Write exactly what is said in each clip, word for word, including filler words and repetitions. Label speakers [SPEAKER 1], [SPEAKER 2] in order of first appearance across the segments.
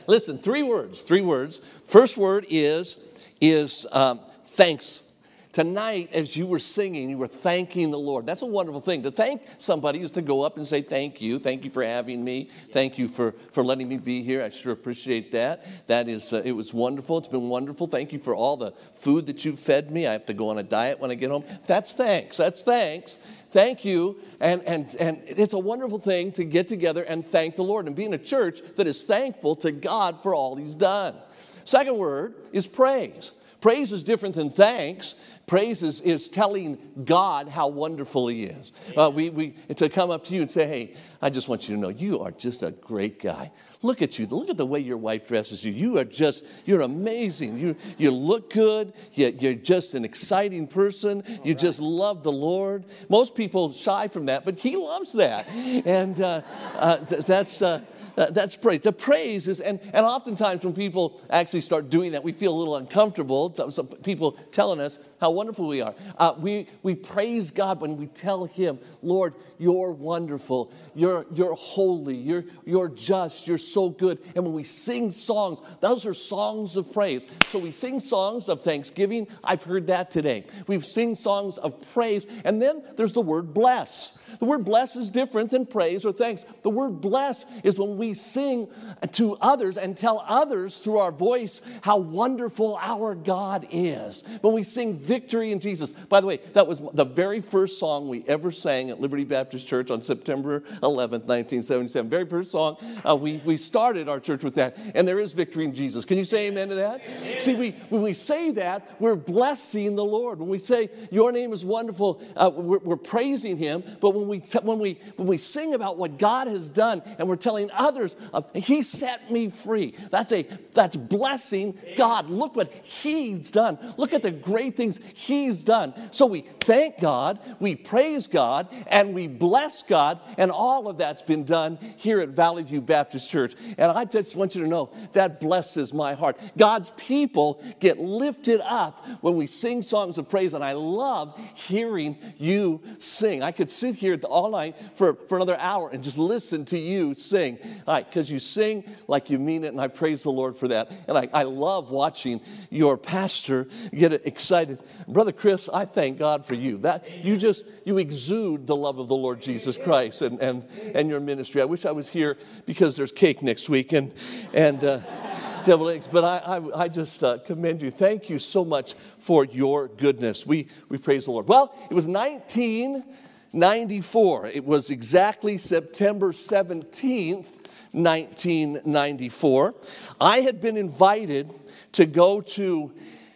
[SPEAKER 1] Listen, three words, three words. First word is, is um, thanks. Tonight, as you were singing, you were thanking the Lord. That's a wonderful thing. To thank somebody is to go up and say, thank you. Thank you for having me. Thank you for, for letting me be here. I sure appreciate that. That is, uh, it was wonderful. It's been wonderful. Thank you for all the food that you fed me. I have to go on a diet when I get home. That's thanks. That's thanks. Thank you. And, and, and it's a wonderful thing to get together and thank the Lord and be in a church that is thankful to God for all he's done. Second word is praise. Praise is different than thanks. Praise is, is telling God how wonderful he is. Uh, we, we, to come up to you and say, hey, I just want you to know you are just a great guy. Look at you. Look at the way your wife dresses you. You are just, you're amazing. You, you look good. You, you're just an exciting person. You just love the Lord. Most people shy from that, but he loves that. And uh, uh, that's... Uh, Uh, that's praise. The praise is, and, and oftentimes when people actually start doing that, we feel a little uncomfortable. Some, some people telling us how wonderful we are. Uh, we we praise God when we tell him, Lord, you're wonderful. You're you're holy. You're you're just. You're so good. And when we sing songs, those are songs of praise. So we sing songs of thanksgiving. I've heard that today. We've sing songs of praise, and then there's the word bless. The word bless is different than praise or thanks. The word bless is when we sing to others and tell others through our voice how wonderful our God is. When we sing victory in Jesus. By the way, that was the very first song we ever sang at Liberty Baptist Church on September eleventh, nineteen seventy-seven. Very first song. Uh, we, we started our church with that. And there is victory in Jesus. Can you say amen to that? Amen. See, we, when we say that, we're blessing the Lord. When we say your name is wonderful, uh, we're, we're praising him. But when When we, when, we, when we sing about what God has done and we're telling others, uh, he set me free. That's a that's blessing God. Look what he's done. Look at the great things he's done. So we thank God, we praise God, and we bless God, and all of that's been done here at Valley View Baptist Church. And I just want you to know that blesses my heart. God's people get lifted up when we sing songs of praise, and I love hearing you sing. I could sit here all night for, for another hour and just listen to you sing. All right, because you sing like you mean it, and I praise the Lord for that. And I, I love watching your pastor get excited. Brother Chris, I thank God for you. That you just, you exude the love of the Lord Jesus Christ and, and, and your ministry. I wish I was here because there's cake next week and, and uh, deviled eggs. But I, I, I just uh, commend you. Thank you so much for your goodness. We, we praise the Lord. Well, it was nineteen ninety-four. It was exactly September seventeenth, nineteen ninety-four. I had been invited to go to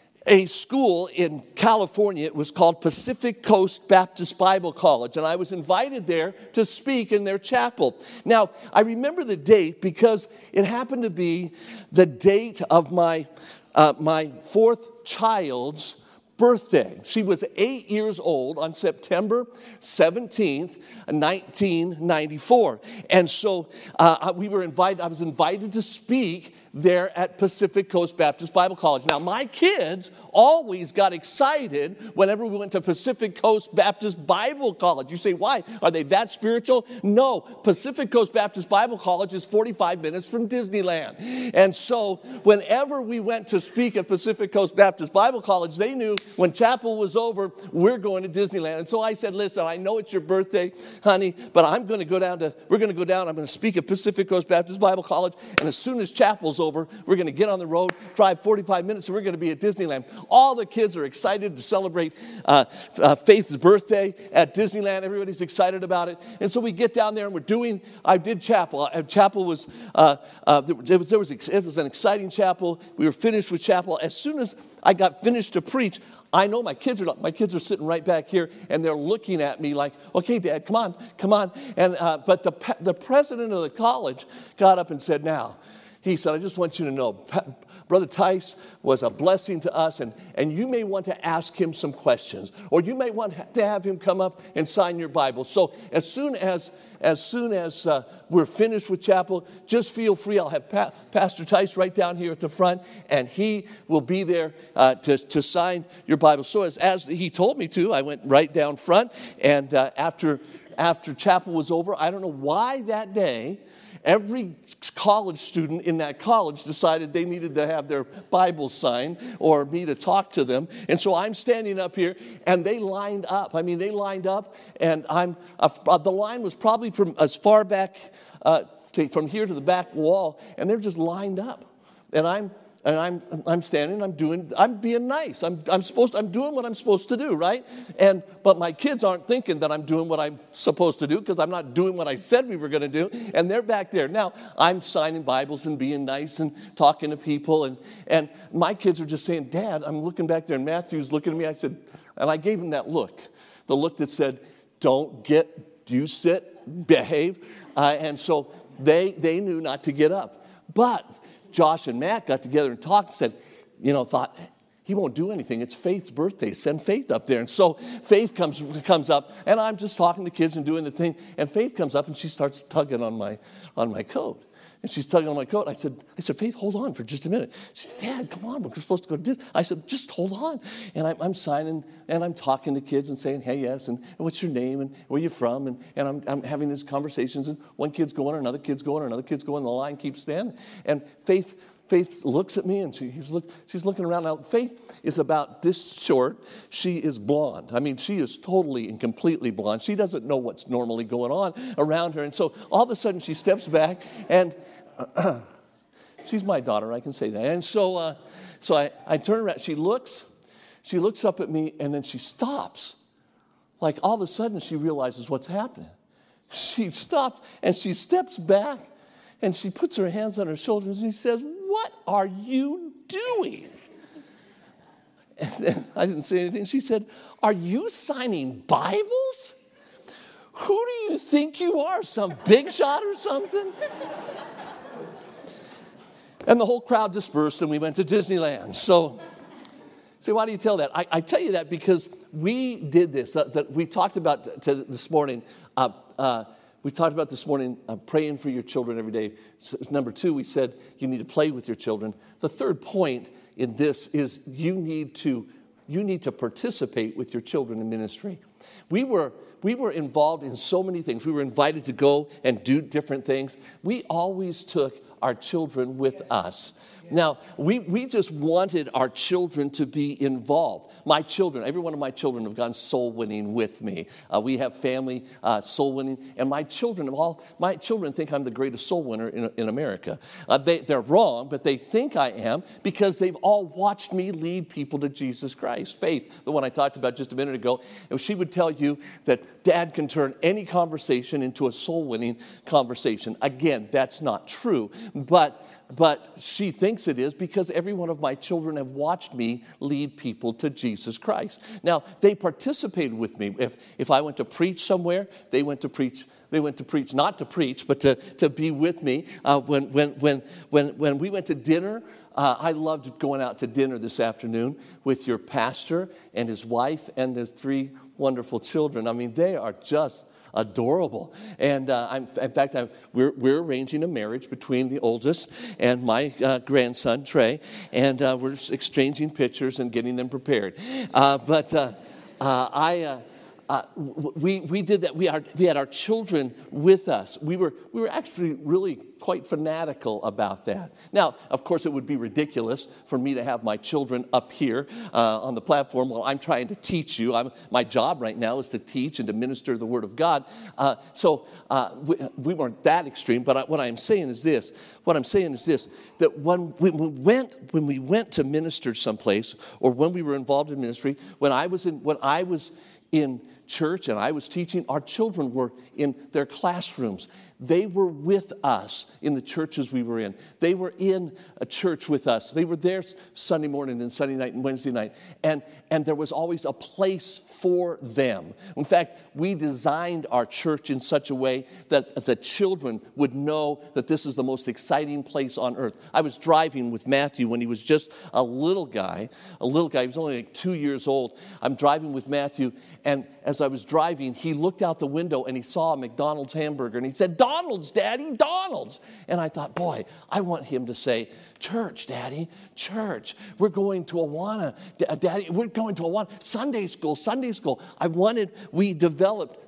[SPEAKER 1] a school in California. It was called Pacific Coast Baptist Bible College, and I was invited there to speak in their chapel. Now, I remember the date because it happened to be the date of my uh, my fourth child's birthday. She was eight years old on September seventeenth, nineteen ninety-four. And so uh, we were invited, I was invited to speak there at Pacific Coast Baptist Bible College. Now, my kids always got excited whenever we went to Pacific Coast Baptist Bible College. You say, why? Are they that spiritual? No. Pacific Coast Baptist Bible College is forty-five minutes from Disneyland. And so whenever we went to speak at Pacific Coast Baptist Bible College, they knew when chapel was over, we're going to Disneyland. And so I said, listen, I know it's your birthday, honey, but I'm going to go down to, we're going to go down, I'm going to speak at Pacific Coast Baptist Bible College, and as soon as chapel's over, we're going to get on the road, drive forty-five minutes, and we're going to be at Disneyland. All the kids are excited to celebrate uh, uh, Faith's birthday at Disneyland. Everybody's excited about it. And so we get down there, and we're doing, I did chapel. Uh, chapel was, uh, uh, there, was, there was, it was an exciting chapel. We were finished with chapel. As soon as I got finished to preach, I know my kids are my kids are sitting right back here, and they're looking at me like, "Okay, Dad, come on, come on." And uh, but the the president of the college got up and said, "Now," he said, "I just want you to know, Brother Tice was a blessing to us, and, and you may want to ask him some questions, or you may want to have him come up and sign your Bible. So as soon as as soon as uh, we're finished with chapel, just feel free. I'll have pa- Pastor Tice right down here at the front, and he will be there uh, to, to sign your Bible." So as, as he told me to, I went right down front, and uh, after after chapel was over, I don't know why that day, every college student in that college decided they needed to have their Bible signed or me to talk to them. And so I'm standing up here, and they lined up. I mean, they lined up, and I'm uh, the line was probably from as far back, uh, to, from here to the back wall, and they're just lined up. And I'm And I'm I'm standing, I'm doing, I'm being nice. I'm I'm supposed to, I'm doing what I'm supposed to do, right? And but my kids aren't thinking that I'm doing what I'm supposed to do because I'm not doing what I said we were going to do. And they're back there. Now, I'm signing Bibles and being nice and talking to people. And, and my kids are just saying, Dad, I'm looking back there. And Matthew's looking at me. I said, and I gave him that look, the look that said, don't get, you sit, behave. Uh, and so they they knew not to get up. But Josh and Matt got together and talked and said, you know, thought, he won't do anything. It's Faith's birthday. Send Faith up there. And so Faith comes comes up, and I'm just talking to kids and doing the thing. And Faith comes up, and she starts tugging on my on my coat. And she's tugging on my coat. I said, I said, Faith, hold on for just a minute. She said, Dad, come on, we're supposed to go do this. I said, just hold on. And I'm, I'm signing, and I'm talking to kids and saying, hey, yes, and, and what's your name, and where you from? And, and I'm, I'm having these conversations, and one kid's going, another kid's going, another kid's going, the line keeps standing. And Faith Faith looks at me, and she, he's look, she's looking around. Now, Faith is about this short. She is blonde. I mean, she is totally and completely blonde. She doesn't know what's normally going on around her. And so all of a sudden, she steps back, and uh, she's my daughter. I can say that. And so uh, so I, I turn around. She looks. She looks up at me, and then she stops. Like all of a sudden, she realizes what's happening. She stops, and she steps back, and she puts her hands on her shoulders, and she says, what are you doing? And then I didn't say anything. She said, are you signing Bibles? Who do you think you are, some big shot or something? And the whole crowd dispersed, and we went to Disneyland. So, see, why do you tell that? I, I tell you that because we did this, uh, that we talked about t- t- this morning, uh, uh, We talked about this morning uh, praying for your children every day. So, number two, we said you need to play with your children. The third point in this is you need to you need to participate with your children in ministry. We were we were involved in so many things. We were invited to go and do different things. We always took our children with us. Now, we, we just wanted our children to be involved. My children, every one of my children have gone soul winning with me. Uh, we have family uh, soul winning, and my children, all my children think I'm the greatest soul winner in, in America. Uh, they, they're wrong, but they think I am because they've all watched me lead people to Jesus Christ. Faith, the one I talked about just a minute ago, she would tell you that Dad can turn any conversation into a soul winning conversation. Again, that's not true, but But she thinks it is because every one of my children have watched me lead people to Jesus Christ. Now, they participated with me. If if I went to preach somewhere, they went to preach. They went to preach, not to preach, but to, to be with me. Uh, when when when when when we went to dinner, uh, I loved going out to dinner this afternoon with your pastor and his wife and his three wonderful children. I mean, they are just adorable. And uh, I'm, in fact, I'm, we're, we're arranging a marriage between the oldest and my uh, grandson, Trey, and uh, we're exchanging pictures and getting them prepared. Uh, but uh, uh, I... Uh, Uh, we we did that. We are we had our children with us. We were we were actually really quite fanatical about that. Now, of course, it would be ridiculous for me to have my children up here uh, on the platform while I'm trying to teach you. I'm, my job right now is to teach and to minister the Word of God. Uh, so uh, we, we weren't that extreme. But I, what I'm saying is this. What I'm saying is this: that when we, we went when we went to minister someplace, or when we were involved in ministry, when I was in when I was in church and I was teaching, our children were in their classrooms. They were with us in the churches we were in. They were in a church with us. They were there Sunday morning and Sunday night and Wednesday night. And, and there was always a place for them. In fact, we designed our church in such a way that the children would know that this is the most exciting place on earth. I was driving with Matthew when he was just a little guy. A little guy. He was only like two years old. I'm driving with Matthew, and as I was driving, he looked out the window and he saw a McDonald's hamburger, and he said, Donald's, Daddy, Donald's. And I thought, boy, I want him to say, church, Daddy, church. We're going to Awana, Daddy, we're going to Awana. Sunday school, Sunday school. I wanted, we developed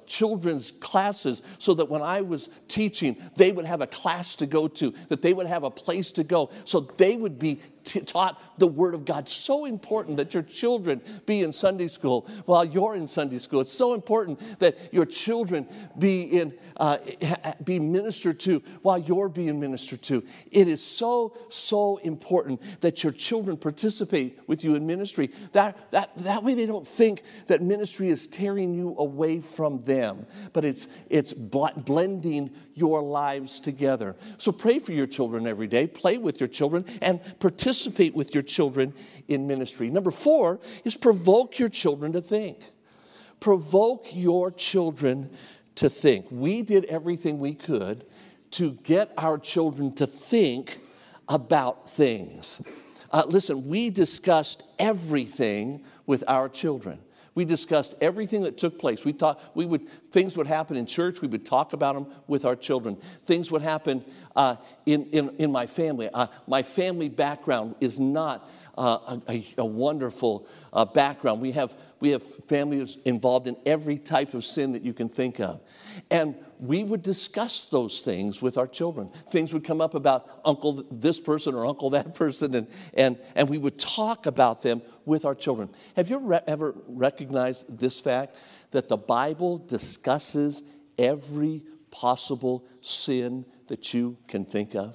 [SPEAKER 1] children's classes so that when I was teaching, they would have a class to go to, that they would have a place to go, so they would be t- taught the Word of God. So important that your children be in Sunday school while you're in Sunday school. It's so important that your children be in uh, be ministered to while you're being ministered to. It is so, so important that your children participate with you in ministry. That, that, that way they don't think that ministry is tearing you away from them, but it's, it's bl- blending your lives together. So pray for your children every day, play with your children, and participate with your children in ministry. Number four is provoke your children to think. Provoke your children to think. We did everything we could to get our children to think about things. Uh, listen, we discussed everything with our children. We discussed everything that took place. We talk, we would things would happen in church. We would talk about them with our children. Things would happen uh, in, in in my family. Uh, my family background is not uh, a, a wonderful uh, background. We have we have families involved in every type of sin that you can think of, and we would discuss those things with our children. Things would come up about uncle this person or uncle that person, and and and we would talk about them with our children. Have you re- ever recognized this fact that the Bible discusses every possible sin that you can think of?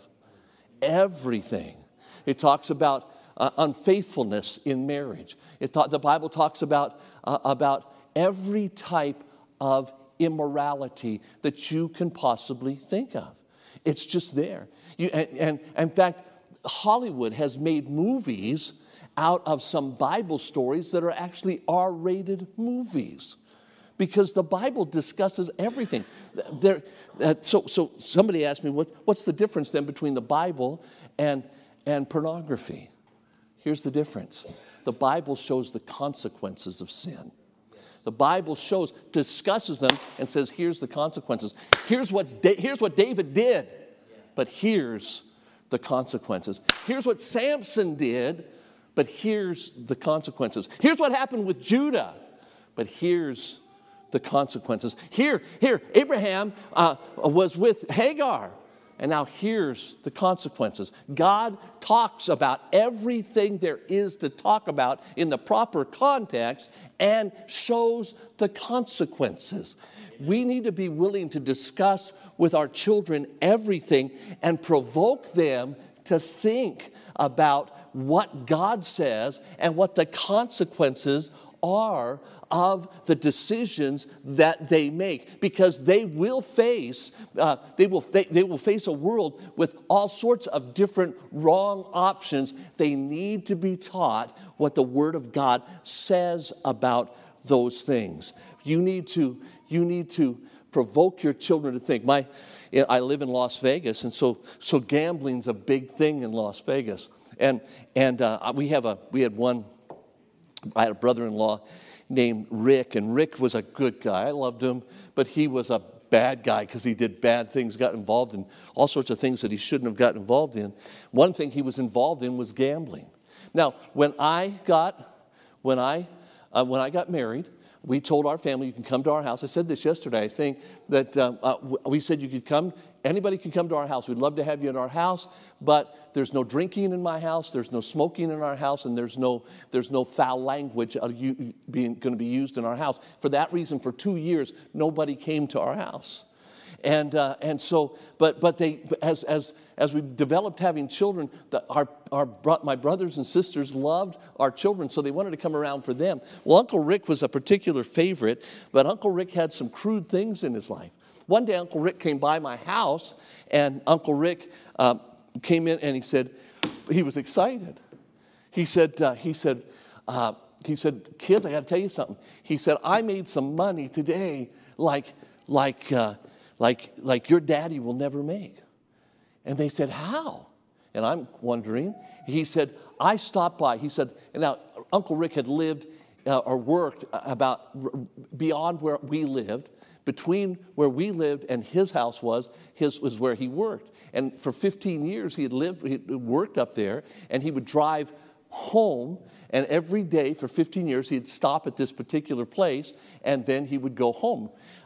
[SPEAKER 1] Everything. It talks about uh, unfaithfulness in marriage. It th- the Bible talks about uh, about every type of immorality that you can possibly think of. It's just there. You, and, and, and in fact, Hollywood has made movies out of some Bible stories that are actually R-rated movies, because the Bible discusses everything. There, uh, so, so somebody asked me, what, what's the difference then between the Bible and, and pornography? Here's the difference. The Bible shows the consequences of sin. The Bible shows, discusses them, and says, here's the consequences. Here's, what's da- here's what David did, but here's the consequences. Here's what Samson did, but here's the consequences. Here's what happened with Judah, but here's the consequences. Here, here, Abraham uh, was with Hagar, and now here's the consequences. God talks about everything there is to talk about in the proper context and shows the consequences. We need to be willing to discuss with our children everything and provoke them to think about what God says and what the consequences are of the decisions that they make, because they will face uh, they will they, they will face a world with all sorts of different wrong options. They need to be taught what the Word of God says about those things. You need to you need to provoke your children to think. My I live in Las Vegas, and so so gambling's a big thing in Las Vegas. And and uh, we have a we had one. I had a brother-in-law named Rick, and Rick was a good guy. I loved him, but he was a bad guy because he did bad things, got involved in all sorts of things that he shouldn't have gotten involved in. One thing he was involved in was gambling. Now, when I got when I uh, when I got married, we told our family, you can come to our house. I said this yesterday, I think, that um, uh, we said you could come. Anybody can come to our house. We'd love to have you in our house, but there's no drinking in my house, there's no smoking in our house, and there's no there's no foul language uh, you, being going to be used in our house. For that reason, for two years, nobody came to our house. And uh, and so, but but they as as as we developed having children, the, our our my brothers and sisters loved our children, so they wanted to come around for them. Well, Uncle Rick was a particular favorite, but Uncle Rick had some crude things in his life. One day, Uncle Rick came by my house, and Uncle Rick uh, came in, and he said, he was excited. He said, uh, he said, uh, he said, kids, I got to tell you something. He said, I made some money today, like, like, uh, like, like your daddy will never make. And they said, how? And I'm wondering. He said, I stopped by. He said, and now Uncle Rick had lived uh, or worked about beyond where we lived. Between where we lived and his house was, his was where he worked. And for fifteen years, he had lived, he had worked up there, and he would drive home, and every day for fifteen years, he'd stop at this particular place, and then he would go home.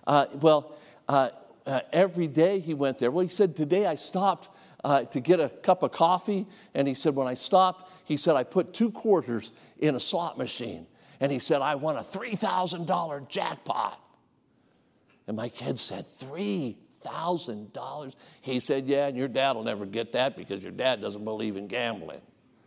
[SPEAKER 1] Uh, well, uh, uh, every day he went there. Well, he said, today I stopped uh, to get a cup of coffee. And he said, when I stopped, he said, I put two quarters in a slot machine. And he said, I won a three thousand dollars jackpot. And my kid said, three thousand dollars? He said, yeah, and your dad will never get that because your dad doesn't believe in gambling.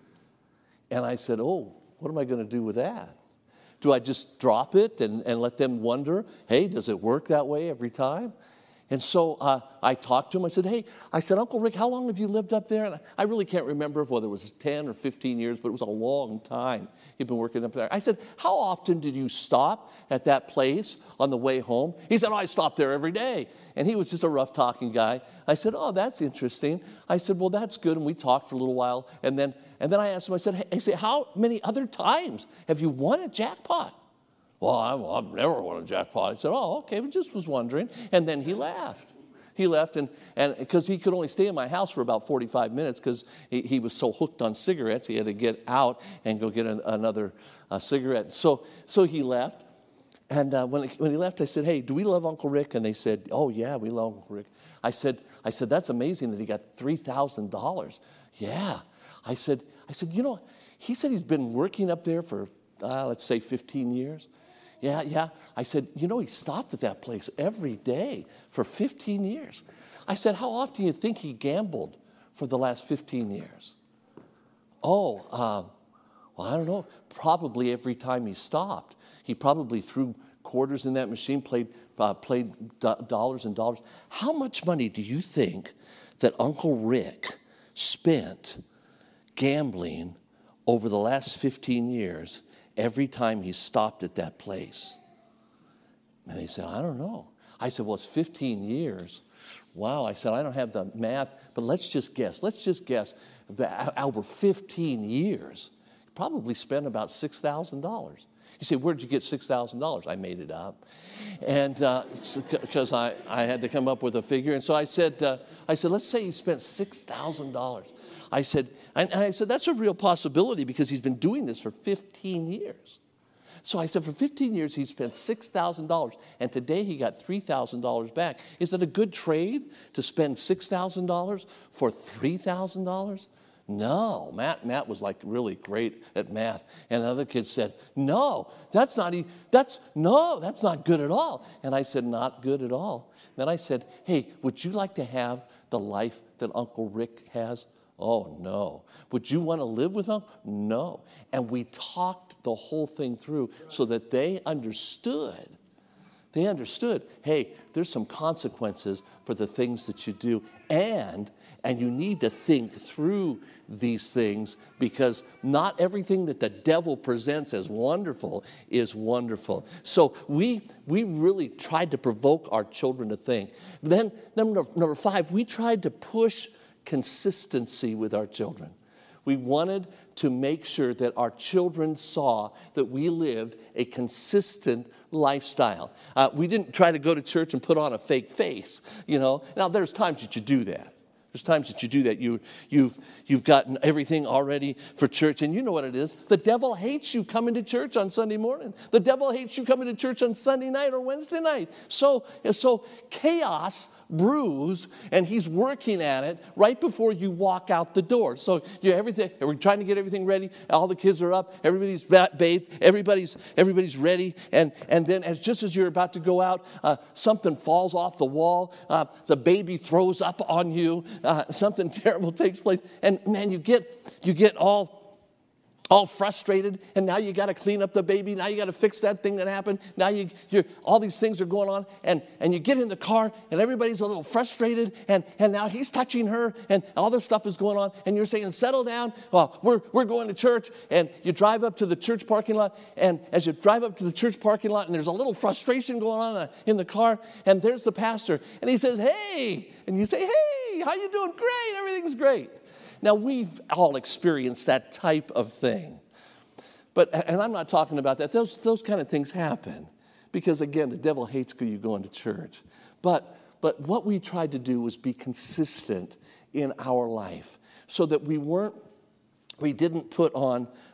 [SPEAKER 1] And I said, oh, what am I going to do with that? Do I just drop it and, and let them wonder, hey, does it work that way every time? And so uh, I talked to him. I said, hey, I said, Uncle Rick, how long have you lived up there? And I really can't remember whether it was ten or fifteen years, but it was a long time he'd been working up there. I said, how often did you stop at that place on the way home? He said, oh, I stopped there every day. And he was just a rough-talking guy. I said, oh, that's interesting. I said, well, that's good. And we talked for a little while. And then, and then I asked him, I said, hey, I said, how many other times have you won a jackpot? Well, I've, I've never won a jackpot. I said, oh, okay, but just was wondering. And then he left. He left, and and because he could only stay in my house for about forty-five minutes because he, he was so hooked on cigarettes, he had to get out and go get an, another uh, cigarette. So so he left, and uh, when, when he left, I said, hey, do we love Uncle Rick? And they said, oh, yeah, we love Uncle Rick. I said, I said, that's amazing that he got three thousand dollars. Yeah. I said, I said, you know, he said he's been working up there for, uh, let's say, fifteen years. Yeah, yeah. I said, you know, he stopped at that place every day for fifteen years. I said, how often do you think he gambled for the last fifteen years? Oh, um, well, I don't know. Probably every time he stopped. He probably threw quarters in that machine, played, uh, played do- dollars and dollars. How much money do you think that Uncle Rick spent gambling over the last fifteen years every time he stopped at that place? And they said, I don't know. I said, well, it's fifteen years. Wow. I said, I don't have the math, but let's just guess. Let's just guess that over fifteen years, he probably spent about six thousand dollars. You say, where did you get six thousand dollars? I made it up. And because uh, I, I had to come up with a figure. And so I said, uh, I said, let's say he spent six thousand dollars. I said, and I said, that's a real possibility because he's been doing this for fifteen years. So I said, for fifteen years, he spent six thousand dollars, and today he got three thousand dollars back. Is it a good trade to spend six thousand dollars for three thousand dollars? No. Matt Matt was like really great at math. And other kids said, no, that's not, that's, no, that's not good at all. And I said, not good at all. Then I said, hey, would you like to have the life that Uncle Rick has? Oh, no. Would you want to live with them? No. And we talked the whole thing through so that they understood. They understood, hey, there's some consequences for the things that you do. And, and you need to think through these things because not everything that the devil presents as wonderful is wonderful. So we, we really tried to provoke our children to think. Then number, number five, we tried to push consistency with our children. We wanted to make sure that our children saw that we lived a consistent lifestyle. Uh, we didn't try to go to church and put on a fake face, you know. Now, there's times that you do that. There's times that you do that. You, you've, you've gotten everything already for church, and you know what it is. The devil hates you coming to church on Sunday morning. The devil hates you coming to church on Sunday night or Wednesday night. So, so chaos brews, and he's working at it right before you walk out the door. So you everything. We're trying to get everything ready. All the kids are up. Everybody's bathed. Everybody's everybody's ready. And and then as just as you're about to go out, uh, something falls off the wall. Uh, the baby throws up on you. Uh, something terrible takes place, and man, you get you get all. all frustrated, and now you got to clean up the baby. Now you got to fix that thing that happened. Now you, you're, all these things are going on, and, and you get in the car, and everybody's a little frustrated, and, and now he's touching her, and all this stuff is going on, and you're saying, settle down. Well, we're, we're going to church, and you drive up to the church parking lot, and as you drive up to the church parking lot, and there's a little frustration going on in the car, and there's the pastor, and he says, hey, and you say, hey, how you doing? Great, everything's great. Now, we've all experienced that type of thing. But, and I'm not talking about that. Those, those kind of things happen. Because, again, the devil hates you going to church. But, but what we tried to do was be consistent in our life so that we weren't, we didn't put on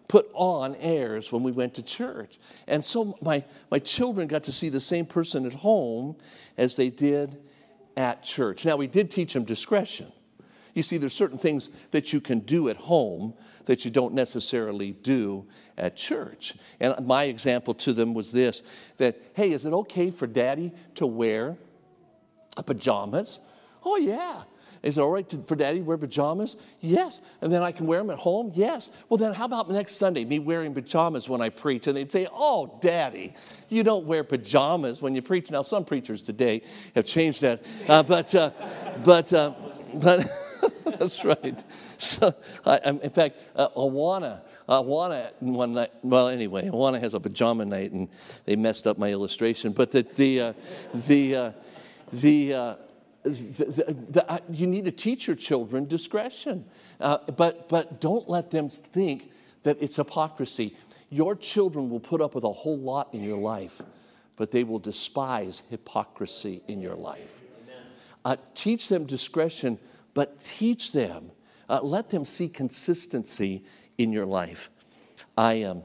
[SPEAKER 1] put on airs when we went to church. And so my, my children got to see the same person at home as they did at church. Now, we did teach them discretion. You see, there's certain things that you can do at home that you don't necessarily do at church. And my example to them was this, that, hey, is it okay for Daddy to wear pajamas? Oh, yeah. Is it all right to, for Daddy to wear pajamas? Yes. And then I can wear them at home? Yes. Well, then how about next Sunday, me wearing pajamas when I preach? And they'd say, oh, Daddy, you don't wear pajamas when you preach. Now, some preachers today have changed that. Uh, but, uh, but, uh, but that's right. So, I, in fact, uh, Awana, Awana one night, well, anyway, Awana has a pajama night, and they messed up my illustration. But the, the, uh, the, uh, the, uh, The, the, the, uh, you need to teach your children discretion, uh, but, but don't let them think that it's hypocrisy. Your children will put up with a whole lot in your life, but they will despise hypocrisy in your life. Uh, teach them discretion, but teach them, uh, let them see consistency in your life. I, um,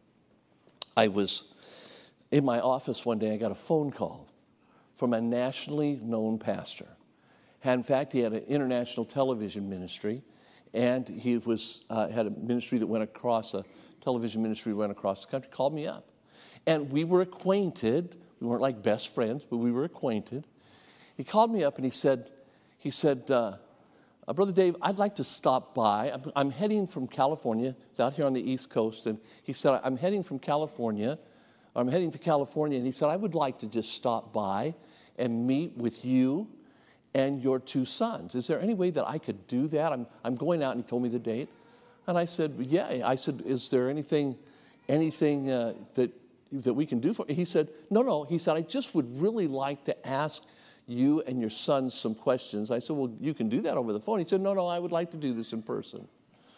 [SPEAKER 1] I was in my office one day, I got a phone call from a nationally known pastor. In fact, he had an international television ministry, and he was uh, had a ministry that went across, a television ministry that went across the country, called me up. And we were acquainted. We weren't like best friends, but we were acquainted. He called me up and he said, he said, uh, uh, Brother Dave, I'd like to stop by. I'm, I'm heading from California. It's out here on the East Coast. And he said, I'm heading from California. I'm heading to California. And he said, I would like to just stop by and meet with you and your two sons. Is there any way that I could do that? I'm, I'm going out, and he told me the date. And I said, yeah. I said, is there anything anything uh, that, that we can do for you? He said, no, no. He said, I just would really like to ask you and your sons some questions. I said, well, you can do that over the phone. He said, no, no, I would like to do this in person.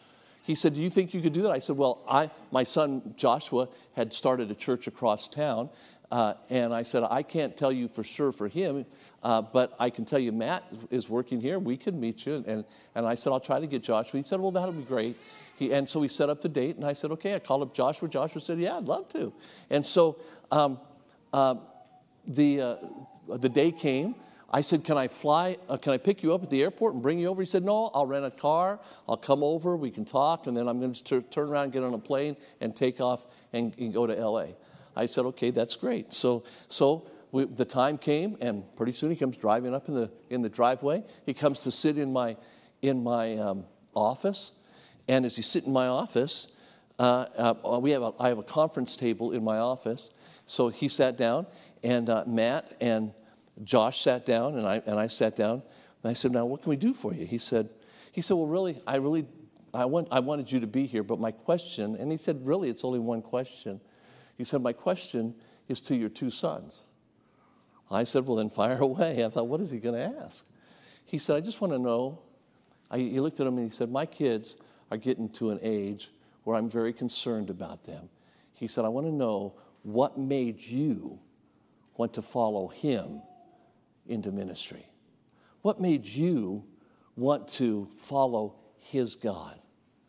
[SPEAKER 1] He said, do you think you could do that? I said, well, I, my son Joshua had started a church across town, uh, and I said, I can't tell you for sure for him, uh, but I can tell you Matt is working here. We can meet you. And, and I said, I'll try to get Joshua. He said, well, that'll be great. He, and so we set up the date, and I said, okay. I called up Joshua. Joshua said, yeah, I'd love to. And so um, uh, the, uh, the day came. I said, can I fly, uh, can I pick you up at the airport and bring you over? He said, no, I'll rent a car. I'll come over. We can talk. And then I'm going to t- turn around, get on a plane, and take off and, and go to L A. I said, okay, that's great. So so we, the time came, and pretty soon he comes driving up in the in the driveway. He comes to sit in my in my um, office. And as he sits in my office, uh, uh, we have a, I have a conference table in my office. So he sat down, and uh, Matt and Josh sat down, and I and I sat down, and I said, now what can we do for you? He said, he said, well, really, I really, I want, I wanted you to be here, but my question, and he said, really, it's only one question. He said, my question is to your two sons. I said, well, then fire away. I thought, what is he going to ask? He said, I just want to know. I, he looked at him and he said, my kids are getting to an age where I'm very concerned about them. He said, I want to know what made you want to follow him into ministry. What made you want to follow his God?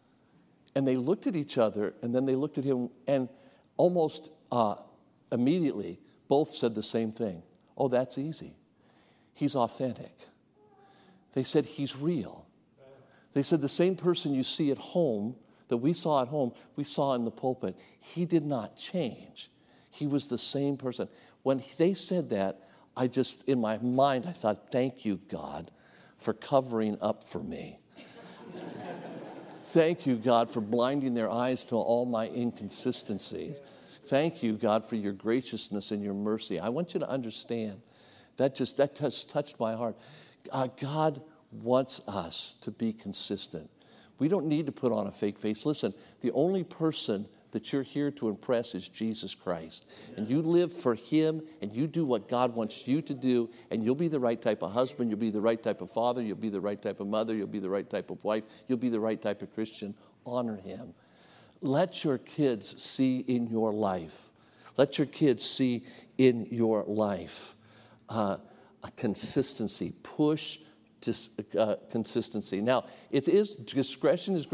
[SPEAKER 1] And they looked at each other, and then they looked at him, and almost uh, immediately, both said the same thing. Oh, that's easy. He's authentic. They said he's real. They said the same person you see at home, that we saw at home, we saw in the pulpit. He did not change. He was the same person. When they said that, I just, in my mind, I thought, thank you, God, for covering up for me. Thank you, God, for blinding their eyes to all my inconsistencies. Thank you, God, for your graciousness and your mercy. I want you to understand, that just, that just touched my heart. Uh, God wants us to be consistent. We don't need to put on a fake face. Listen, the only person that you're here to impress is Jesus Christ. And you live for him, and you do what God wants you to do, and you'll be the right type of husband, you'll be the right type of father, you'll be the right type of mother, you'll be the right type of wife, you'll be the right type of Christian. Honor him. Let your kids see in your life. Let your kids see in your life uh, a consistency. Push dis, uh, consistency. Now, it is discretion is great.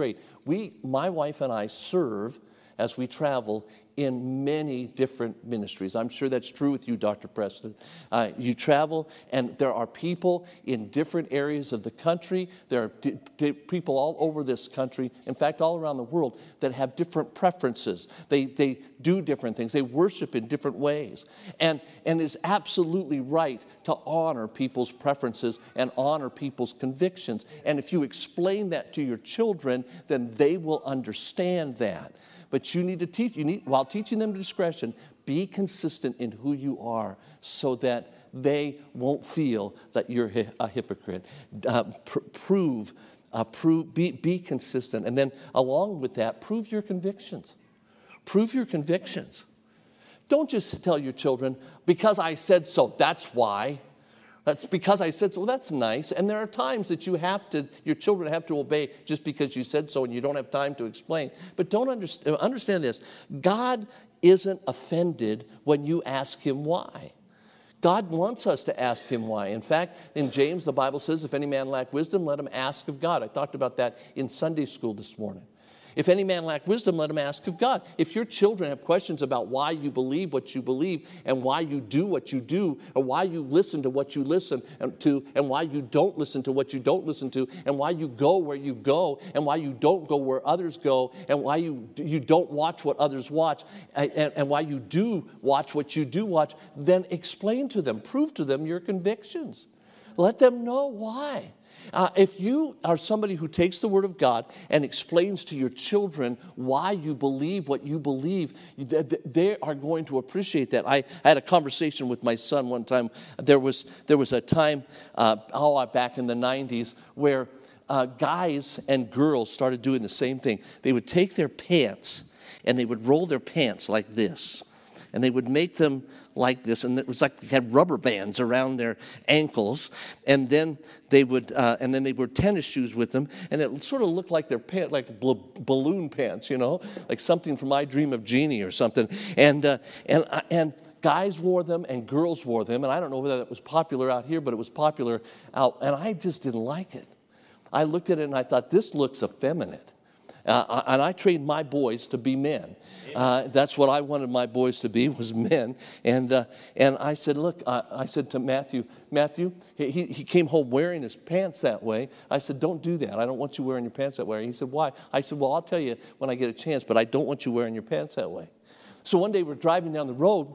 [SPEAKER 1] we, my wife and I serve as we travel in many different ministries. I'm sure that's true with you, Doctor Preston. Uh, you travel, and there are people in different areas of the country. There are d- d- people all over this country, in fact, all around the world, that have different preferences. They, they do different things. They worship in different ways. And, and it's absolutely right to honor people's preferences and honor people's convictions. And if you explain that to your children, then they will understand that. But you need to teach, you need, while teaching them discretion, be consistent in who you are so that they won't feel that you're a hypocrite. Uh, pr- prove, uh, prove be, be consistent. And then along with that, prove your convictions. Prove your convictions. Don't just tell your children, because I said so, that's why. That's because I said so. Well, that's nice. And there are times that you have to, your children have to obey just because you said so and you don't have time to explain. But don't understand, understand this. God isn't offended when you ask him why. God wants us to ask him why. In fact, in James, the Bible says, if any man lack wisdom, let him ask of God. I talked about that in Sunday school this morning. If any man lack wisdom, let him ask of God. If your children have questions about why you believe what you believe and why you do what you do, or why you listen to what you listen to, and why you don't listen to what you don't listen to, and why you go where you go, and why you don't go where others go, and why you, you don't watch what others watch, and, and why you do watch what you do watch, then explain to them, prove to them your convictions. Let them know why. Uh, if you are somebody who takes the Word of God and explains to your children why you believe what you believe, they are going to appreciate that. I, I had a conversation with my son one time. There was there was a time, uh, oh, back in the nineties, where uh, guys and girls started doing the same thing. They would take their pants and they would roll their pants like this, and they would make them like this, and it was like they had rubber bands around their ankles, and then they would, uh, and then they wore tennis shoes with them, and it sort of looked like their pants, like bl- balloon pants, you know, like something from I Dream of Jeannie or something, and uh, and uh, and guys wore them and girls wore them, and I don't know whether that was popular out here, but it was popular out, and I just didn't like it. I looked at it and I thought, this looks effeminate. Uh, and I trained my boys to be men. Uh, that's what I wanted my boys to be, was men. And uh, and I said, look, uh, I said to Matthew, Matthew, he, he came home wearing his pants that way. I said, don't do that. I don't want you wearing your pants that way. He said, why? I said, well, I'll tell you when I get a chance, but I don't want you wearing your pants that way. So one day we're driving down the road,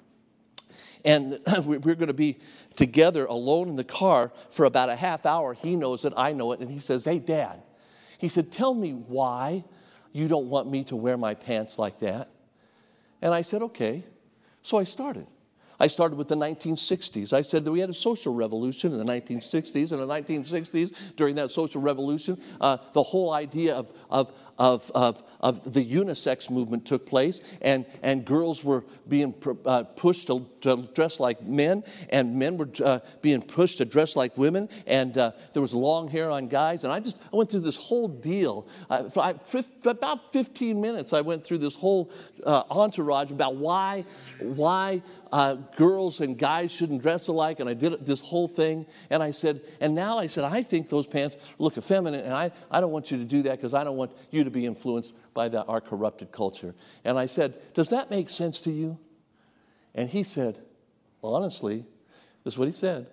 [SPEAKER 1] and we're going to be together alone in the car for about a half hour. He knows it, I know it, and he says, hey, Dad. He said, tell me why you don't want me to wear my pants like that. And I said, okay. So I started. I started with the nineteen sixties. I said that we had a social revolution in the nineteen sixties. In the nineteen sixties, during that social revolution, uh, the whole idea of, of, of, of, of the unisex movement took place, and, and girls were being uh, pushed to, to dress like men, and men were uh, being pushed to dress like women, and uh, there was long hair on guys, and I just I went through this whole deal. Uh, for, I, for about fifteen minutes, I went through this whole uh, entourage about why, why uh, girls and guys shouldn't dress alike, and I did this whole thing, and I said, and now I said, I think those pants look effeminate, and I, I don't want you to do that because I don't want you to be influenced by the, our corrupted culture. And I said, does that make sense to you? And he said, honestly, this is what he said,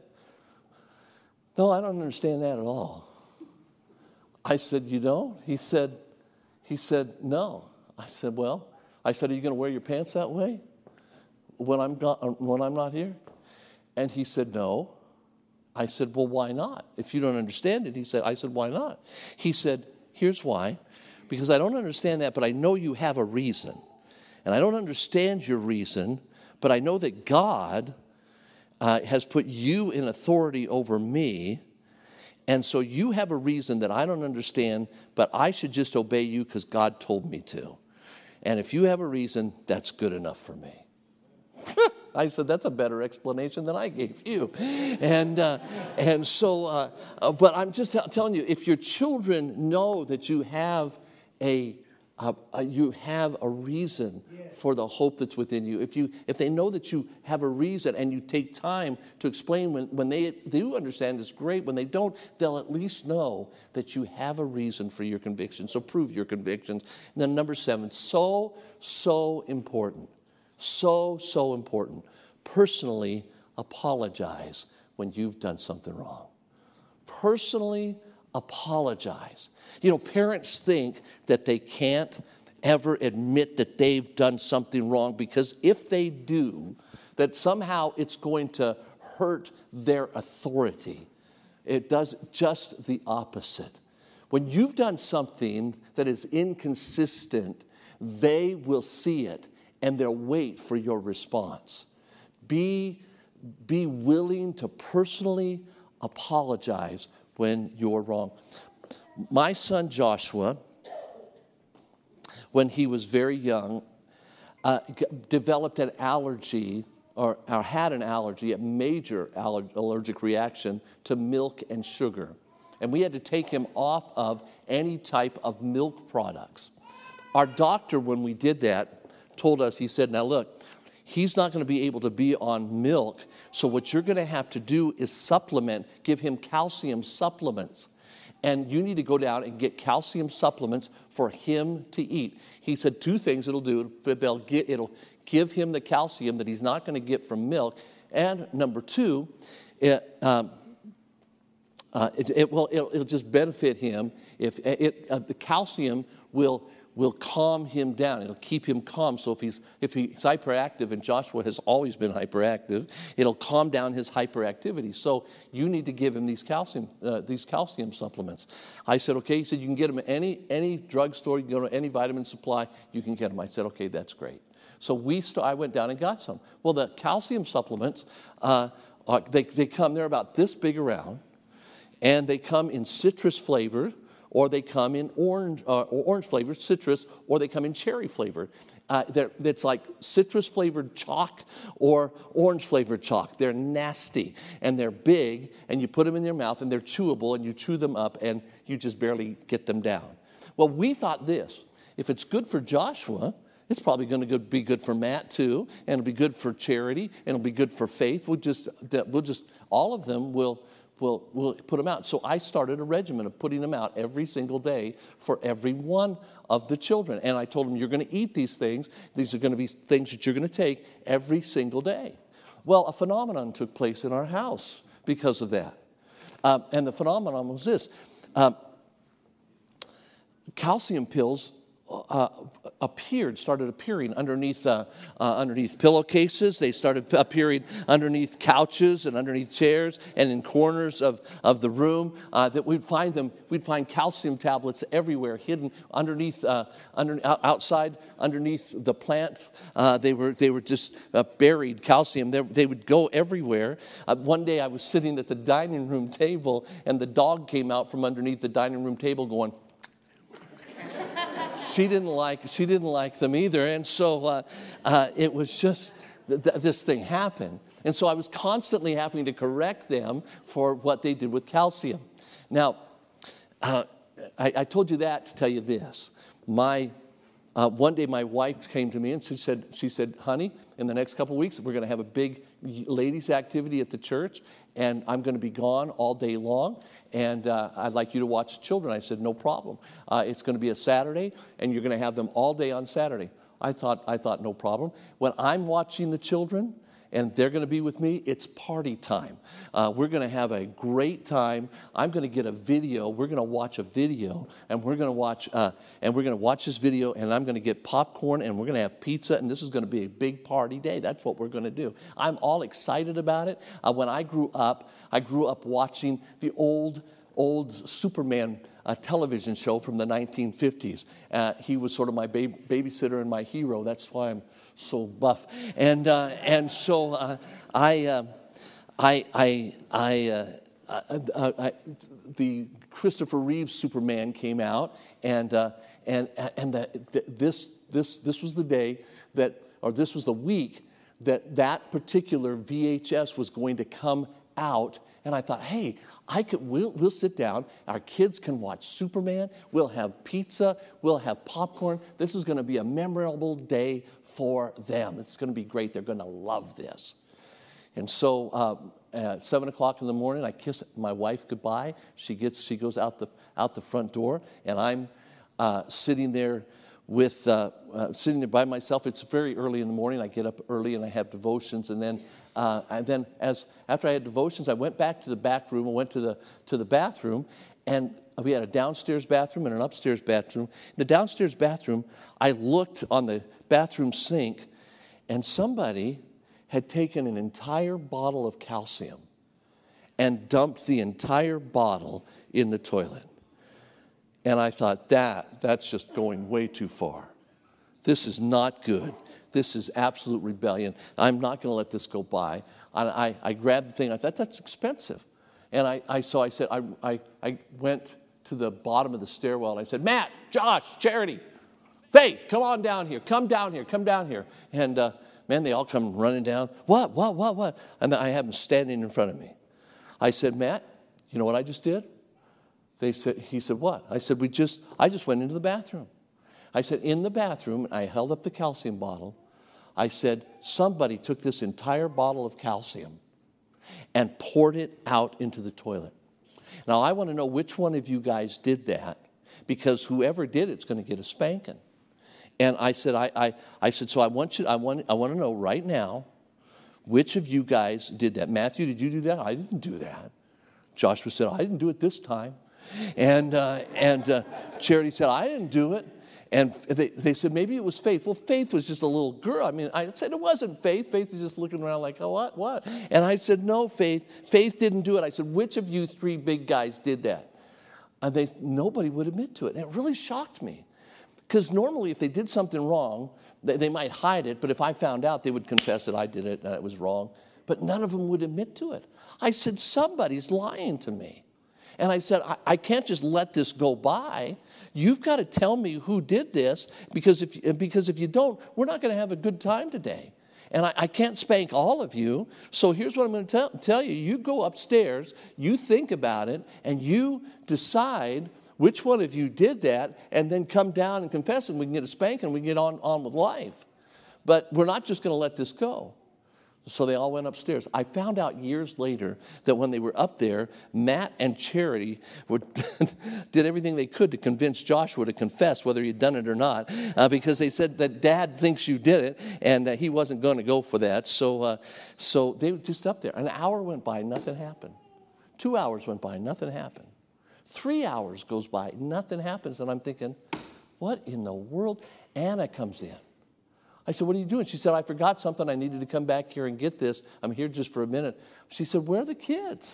[SPEAKER 1] no, I don't understand that at all. I said, you don't? He said, he said, no. I said, well, I said, are you going to wear your pants that way when I'm gone, when I'm not here? And he said, no. I said, well, why not? If you don't understand it, he said, I said, why not? He said, here's why. Because I don't understand that, but I know you have a reason. And I don't understand your reason, but I know that God uh, has put you in authority over me. And so you have a reason that I don't understand, but I should just obey you because God told me to. And if you have a reason, that's good enough for me. I said, that's a better explanation than I gave you. And uh, and so, uh, uh, but I'm just t- telling you, if your children know that you have a uh, uh, you have a reason for the hope that's within you. If you, if they know that you have a reason and you take time to explain, when, when they do understand, it's great. When they don't, they'll at least know that you have a reason for your convictions. So prove your convictions. And then number seven, so, so important. So, so important. Personally apologize when you've done something wrong. Personally apologize. You know, parents think that they can't ever admit that they've done something wrong, because if they do, that somehow it's going to hurt their authority. It does just the opposite. When you've done something that is inconsistent, they will see it and they'll wait for your response. Be, be willing to personally apologize when you're wrong. My son Joshua, when he was very young, uh, g- developed an allergy, or, or had an allergy, a major aller- allergic reaction to milk and sugar. And we had to take him off of any type of milk products. Our doctor, when we did that, told us, he said, now look, he's not going to be able to be on milk, so what you're going to have to do is supplement, give him calcium supplements. And you need to go down and get calcium supplements for him to eat. He said two things it'll do. They'll get, it'll give him the calcium that he's not going to get from milk. And number two, it, um, uh, it, it will it'll, it'll just benefit him. If it, uh, the calcium will will calm him down. It'll keep him calm. So if he's if he's hyperactive, and Joshua has always been hyperactive, it'll calm down his hyperactivity. So you need to give him these calcium uh, these calcium supplements. I said, okay. He said, you can get them at any any drugstore. You can go to any vitamin supply. You can get them. I said, okay, that's great. So we st- I went down and got some. Well, the calcium supplements, uh, uh, they they come. They're about this big around, and they come in citrus flavor, or they come in orange, uh, or orange flavored citrus, or they come in cherry flavored. Uh, it's like citrus flavored chalk or orange flavored chalk. They're nasty and they're big, and you put them in your mouth and they're chewable, and you chew them up and you just barely get them down. Well, we thought this: if it's good for Joshua, it's probably going to be good for Matt too, and it'll be good for Charity, and it'll be good for Faith. We'll just, we'll just, all of them will. We'll, we'll put them out. So I started a regimen of putting them out every single day for every one of the children. And I told them, you're going to eat these things. These are going to be things that you're going to take every single day. Well, a phenomenon took place in our house because of that. Um, and the phenomenon was this. Um, calcium pills Uh, appeared, started appearing underneath uh, uh, underneath pillowcases. They started appearing underneath couches and underneath chairs and in corners of, of the room. Uh, that we'd find them, we'd find calcium tablets everywhere, hidden underneath, uh, under, outside, underneath the plants. Uh, they were they were just uh, buried calcium. They, they would go everywhere. Uh, one day I was sitting at the dining room table, and the dog came out from underneath the dining room table going. She didn't like she didn't like them either, and so uh, uh, it was just th- th- this thing happened, and so I was constantly having to correct them for what they did with calcium. Now, uh, I, I told you that to tell you this. My uh, one day, my wife came to me and she said, "She said, honey, in the next couple of weeks, we're going to have a big ladies' activity at the church, and I'm going to be gone all day long. And uh, I'd like you to watch children." I said, no problem. Uh, it's going to be a Saturday, and you're going to have them all day on Saturday. I thought, I thought, no problem. When I'm watching the children, and they're going to be with me, it's party time. Uh, we're going to have a great time. I'm going to get a video. We're going to watch a video, and we're going to watch, uh, and we're going to watch this video, and I'm going to get popcorn, and we're going to have pizza, and this is going to be a big party day. That's what we're going to do. I'm all excited about it. Uh, when I grew up, I grew up watching the old, old Superman uh, television show from the nineteen fifties. Uh, he was sort of my bab- babysitter and my hero. That's why I'm so buff. And uh, and so uh, I, uh, I, I, I, uh, I, I, the Christopher Reeve Superman came out, and uh, and and the, the, this this this was the day that, or this was the week that that particular V H S was going to come out, and I thought, hey, I could, we'll, we'll sit down. Our kids can watch Superman. We'll have pizza. We'll have popcorn. This is going to be a memorable day for them. It's going to be great. They're going to love this. And so uh, at seven o'clock in the morning, I kiss my wife goodbye. She gets, she goes out the out the front door, and I'm uh, sitting there with uh, uh, sitting there by myself. It's very early in the morning. I get up early and I have devotions, and then uh, and then as after I had devotions, I went back to the back room. I went to the to the bathroom, and we had a downstairs bathroom and an upstairs bathroom. In the downstairs bathroom, I looked on the bathroom sink, and somebody had taken an entire bottle of calcium and dumped the entire bottle in the toilet. And I thought, that, that's just going way too far. This is not good. This is absolute rebellion. I'm not going to let this go by. I, I, I grabbed the thing. I thought, that's expensive. And I, I so I said, I, I, I went to the bottom of the stairwell, and I said, Matt, Josh, Charity, Faith, come on down here. Come down here. Come down here. And uh, man, they all come running down. What, what, what, what? And I have them standing in front of me. I said, Matt, you know what I just did? They said, he said, what? I said, we just, I just went into the bathroom. I said, in the bathroom, I held up the calcium bottle. I said, somebody took this entire bottle of calcium and poured it out into the toilet. Now, I want to know which one of you guys did that, because whoever did it's going to get a spanking. And I said, I, I, I said, so I want you, I want, I want to know right now, which of you guys did that? Matthew, did you do that? I didn't do that. Joshua said, I didn't do it this time. And uh, and uh, Charity said, I didn't do it. And they, they said, maybe it was Faith. Well, Faith was just a little girl. I mean, I said it wasn't Faith. Faith was just looking around like, oh, what, what? And I said, no, Faith. Faith didn't do it. I said, which of you three big guys did that? And they, nobody would admit to it. And it really shocked me. Because normally if they did something wrong, they, they might hide it. But if I found out, they would confess that I did it and it was wrong. But none of them would admit to it. I said, somebody's lying to me. And I said, I, I can't just let this go by. You've got to tell me who did this, because if, because if you don't, we're not going to have a good time today. And I, I can't spank all of you. So here's what I'm going to tell, tell you. You go upstairs, you think about it, and you decide which one of you did that, and then come down and confess, and we can get a spanking, and we can get on, on with life. But we're not just going to let this go. So they all went upstairs. I found out years later that when they were up there, Matt and Charity would did everything they could to convince Joshua to confess whether he'd done it or not, uh, because they said that Dad thinks you did it, and uh, he wasn't going to go for that. So, uh, so they were just up there. An hour went by, nothing happened. Two hours went by, nothing happened. Three hours goes by, nothing happens, and I'm thinking, what in the world? Anna comes in. I said, what are you doing? She said, I forgot something. I needed to come back here and get this. I'm here just for a minute. She said, where are the kids?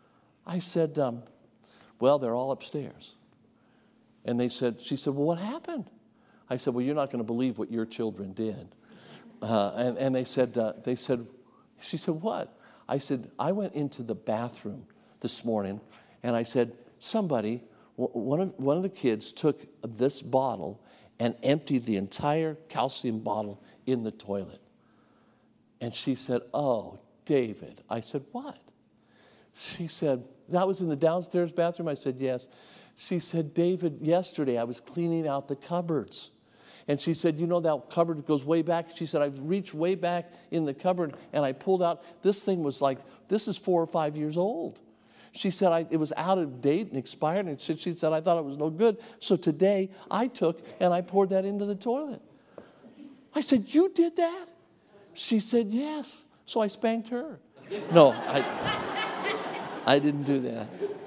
[SPEAKER 1] I said, um, well, they're all upstairs. And they said, she said, well, what happened? I said, well, you're not going to believe what your children did. Uh, and, and they said, uh, they said, she said, what? I said, I went into the bathroom this morning, and I said, somebody, one of, one of the kids took this bottle and emptied the entire calcium bottle in the toilet. And she said, oh, David. I said, what? She said, that was in the downstairs bathroom? I said, yes. She said, David, yesterday I was cleaning out the cupboards. And she said, you know that cupboard goes way back? She said, I've reached way back in the cupboard, and I pulled out, this thing was like, this is four or five years old. She said, I, it was out of date and expired, and she, she said, I thought it was no good. So today, I took and I poured that into the toilet. I said, you did that? She said, yes. So I spanked her. No, I, I didn't do that.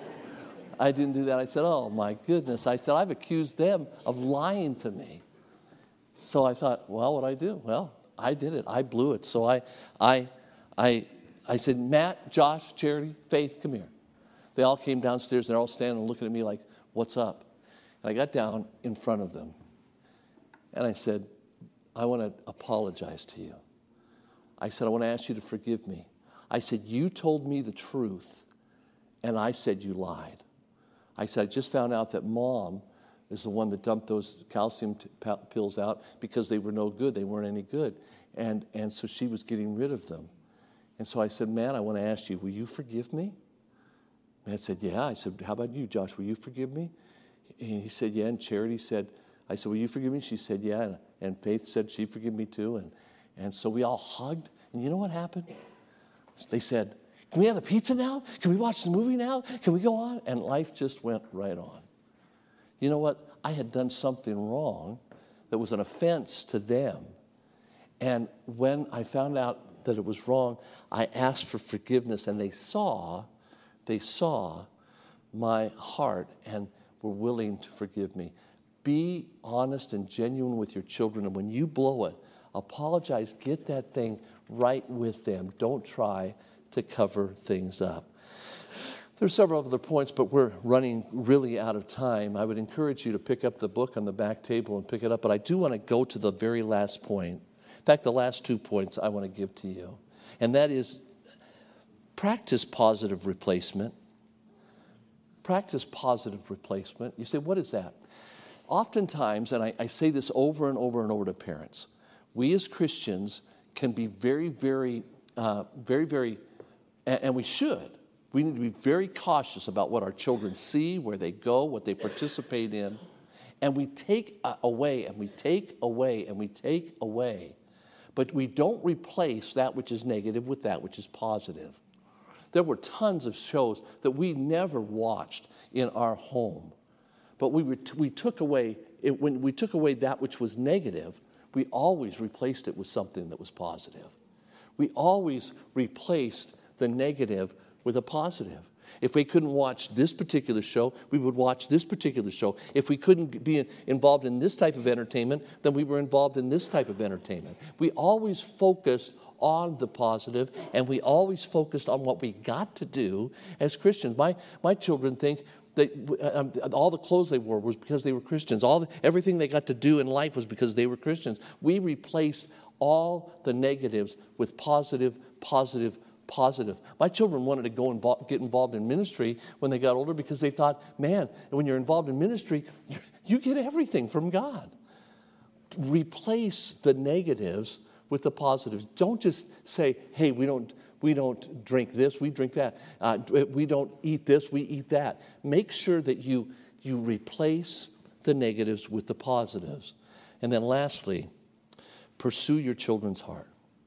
[SPEAKER 1] I didn't do that. I said, oh, my goodness. I said, I've accused them of lying to me. So I thought, well, what'd I do? Well, I did it. I blew it. So I, I, I, I said, Matt, Josh, Charity, Faith, come here. They all came downstairs, and they're all standing and looking at me like, what's up? And I got down in front of them, and I said, I want to apologize to you. I said, I want to ask you to forgive me. I said, you told me the truth, and I said you lied. I said, I just found out that Mom is the one that dumped those calcium t- pills out because they were no good. They weren't any good. And, and so she was getting rid of them. And so I said, man, I want to ask you, will you forgive me? Man said, yeah. I said, how about you, Josh? Will you forgive me? And he said, yeah. And Charity said, I said, will you forgive me? She said, yeah. And, and Faith said she'd forgive me too. And, and so we all hugged. And you know what happened? They said, can we have the pizza now? Can we watch the movie now? Can we go on? And life just went right on. You know what? I had done something wrong that was an offense to them. And when I found out that it was wrong, I asked for forgiveness, and they saw, they saw my heart and were willing to forgive me. Be honest and genuine with your children, and when you blow it, apologize, get that thing right with them. Don't try to cover things up. There's several other points, but we're running really out of time. I would encourage you to pick up the book on the back table and pick it up, but I do want to go to the very last point. In fact, the last two points I want to give to you, and that is practice positive replacement. Practice positive replacement. You say, what is that? Oftentimes, and I, I say this over and over and over to parents, we as Christians can be very, very, uh, very, very, and, and we should, we need to be very cautious about what our children see, where they go, what they participate in. And we take away, and we take away, and we take away. But we don't replace that which is negative with that which is positive. There were tons of shows that we never watched in our home. But we, were, we took away, it, when we took away that which was negative, we always replaced it with something that was positive. We always replaced the negative with a positive. If we couldn't watch this particular show, we would watch this particular show. If we couldn't be involved in this type of entertainment, then we were involved in this type of entertainment. We always focused on the positive, and we always focused on what we got to do as Christians. My, my children think that um, all the clothes they wore was because they were Christians. All the, everything they got to do in life was because they were Christians. We replaced all the negatives with positive, positive, positive. My children wanted to go involve, get involved in ministry when they got older because they thought, man, when you're involved in ministry, you get everything from God. Replace the negatives with the positives. Don't just say, hey, we don't we don't drink this, we drink that. Uh, we don't eat this, we eat that. Make sure that you you replace the negatives with the positives. And then lastly, pursue your children's heart.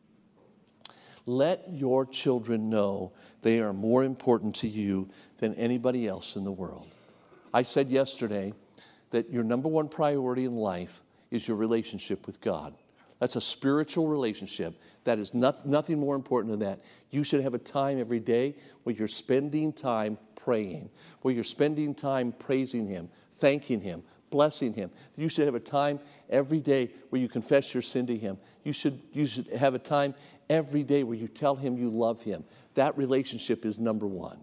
[SPEAKER 1] Let your children know they are more important to you than anybody else in the world. I said yesterday that your number one priority in life is your relationship with God. That's a spiritual relationship. That is not, nothing more important than that. You should have a time every day where you're spending time praying, where you're spending time praising Him, thanking Him, blessing Him. You should have a time every day where you confess your sin to Him. You should, you should have a time every day where you tell Him you love Him. That relationship is number one.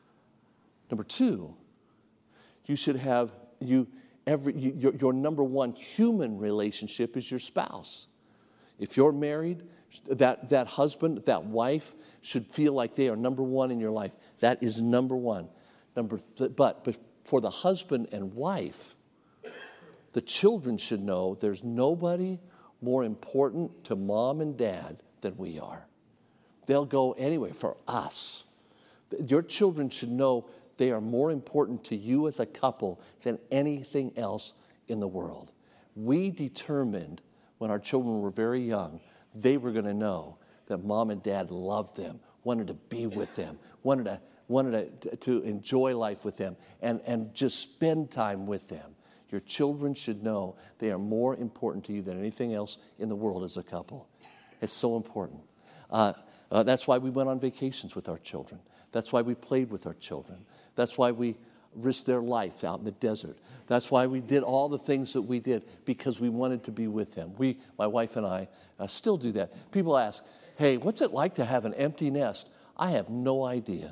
[SPEAKER 1] Number two, you should have, you every you, your, your number one human relationship is your spouse. If you're married, that, that husband, that wife should feel like they are number one in your life. That is number one. Number th- but, but for the husband and wife, the children should know there's nobody more important to mom and dad than we are. They'll go anyway for us. Your children should know they are more important to you as a couple than anything else in the world. We determined when our children were very young, they were going to know that mom and dad loved them, wanted to be with them, wanted to, wanted to, to enjoy life with them, and, and just spend time with them. Your children should know they are more important to you than anything else in the world as a couple. It's so important. Uh, uh, that's why we went on vacations with our children. That's why we played with our children. That's why we risked their life out in the desert. That's why we did all the things that we did, because we wanted to be with them. We, my wife and I, uh, still do that. People ask, hey, what's it like to have an empty nest? I have no idea.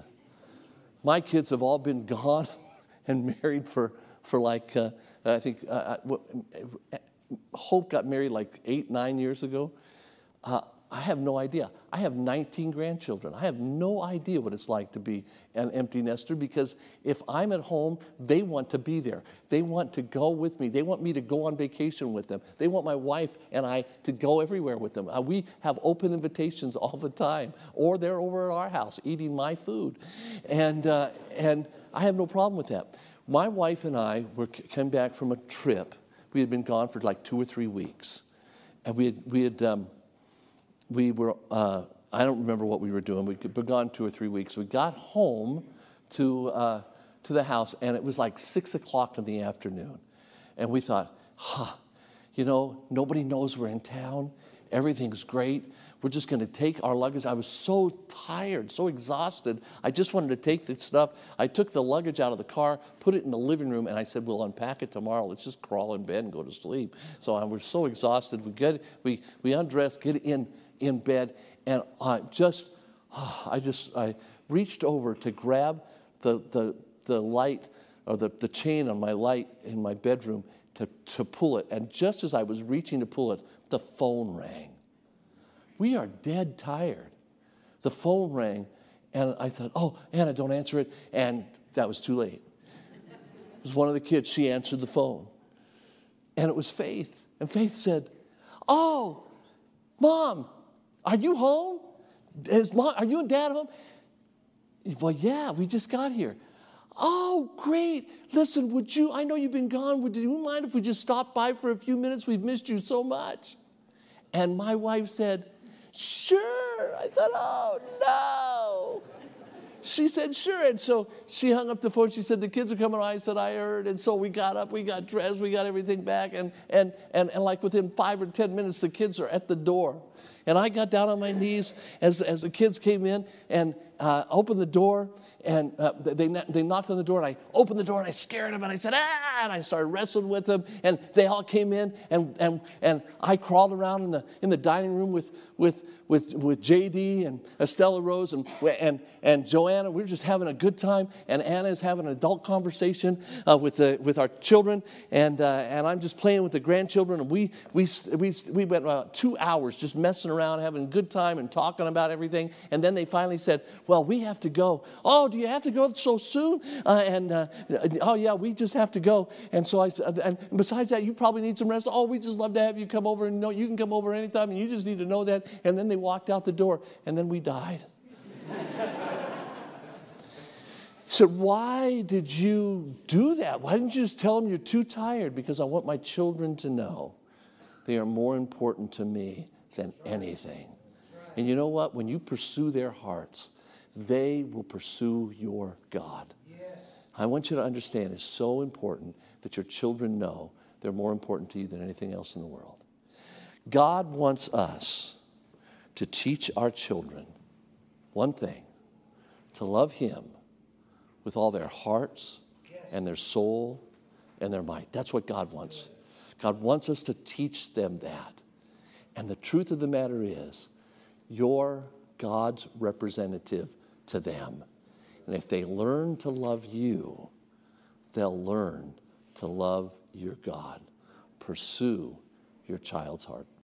[SPEAKER 1] My kids have all been gone and married for, for like, uh, I think, uh, Hope got married like eight, nine years ago. Uh, I have no idea. I have nineteen grandchildren. I have no idea what it's like to be an empty nester, because if I'm at home, they want to be there. They want to go with me. They want me to go on vacation with them. They want my wife and I to go everywhere with them. Uh, we have open invitations all the time, or they're over at our house eating my food. And, uh, and I have no problem with that. My wife and I were, came back from a trip. We had been gone for like two or three weeks. And we had... We had um, We were, uh, I don't remember what we were doing. We'd been gone two or three weeks. We got home to, uh, to the house, and it was like six o'clock in the afternoon. And we thought, huh, you know, nobody knows we're in town. Everything's great. We're just going to take our luggage. I was so tired, so exhausted. I just wanted to take the stuff. I took the luggage out of the car, put it in the living room, and I said, we'll unpack it tomorrow. Let's just crawl in bed and go to sleep. So I was so exhausted. We get, we, we undressed, get in, in bed, and I just, oh, I just, I reached over to grab the, the, the light, or the, the chain on my light in my bedroom to, to pull it. And just as I was reaching to pull it, the phone rang. We are dead tired. The phone rang, and I thought, oh, Anna, don't answer it. And that was too late. It was one of the kids. She answered the phone. And it was Faith. And Faith said, oh, Mom, are you home? Is Mom, are you and Dad home? Well, yeah, we just got here. Oh, great. Listen, would you, I know you've been gone. Would you mind if we just stopped by for a few minutes? We've missed you so much. And my wife said, sure. I thought, oh, no. She said, sure. And so she hung up the phone. She said, the kids are coming. I said, I heard. And so we got up, we got dressed, we got everything back. And, and, and, and like within five or ten minutes, the kids are at the door. And I got down on my knees as, as the kids came in and uh, opened the door. And uh, they, they knocked on the door, and I opened the door, and I scared them, and I said, ah, and I started wrestling with them, and they all came in, and and and I crawled around in the in the dining room with with with with J D and Estella Rose and and and Joanna. We were just having a good time, and Anna is having an adult conversation uh, with the with our children, and uh, and I'm just playing with the grandchildren, and we we we we went about two hours just messing around, having a good time, and talking about everything, and then they finally said, well, we have to go. Oh, do you have to go so soon? Uh, and, uh, oh, yeah, we just have to go. And so I said, and besides that, you probably need some rest. Oh, we just love to have you come over, and know you can come over anytime, and you just need to know that. And then they walked out the door, and then we died. He said, why did you do that? Why didn't you just tell them you're too tired? Because I want my children to know they are more important to me than anything. And you know what? When you pursue their hearts, they will pursue your God. Yes. I want you to understand it's so important that your children know they're more important to you than anything else in the world. God wants us to teach our children one thing, to love Him with all their hearts and their soul and their might. That's what God wants. God wants us to teach them that. And the truth of the matter is, you're God's representative to them. And if they learn to love you, they'll learn to love your God. Pursue your child's heart.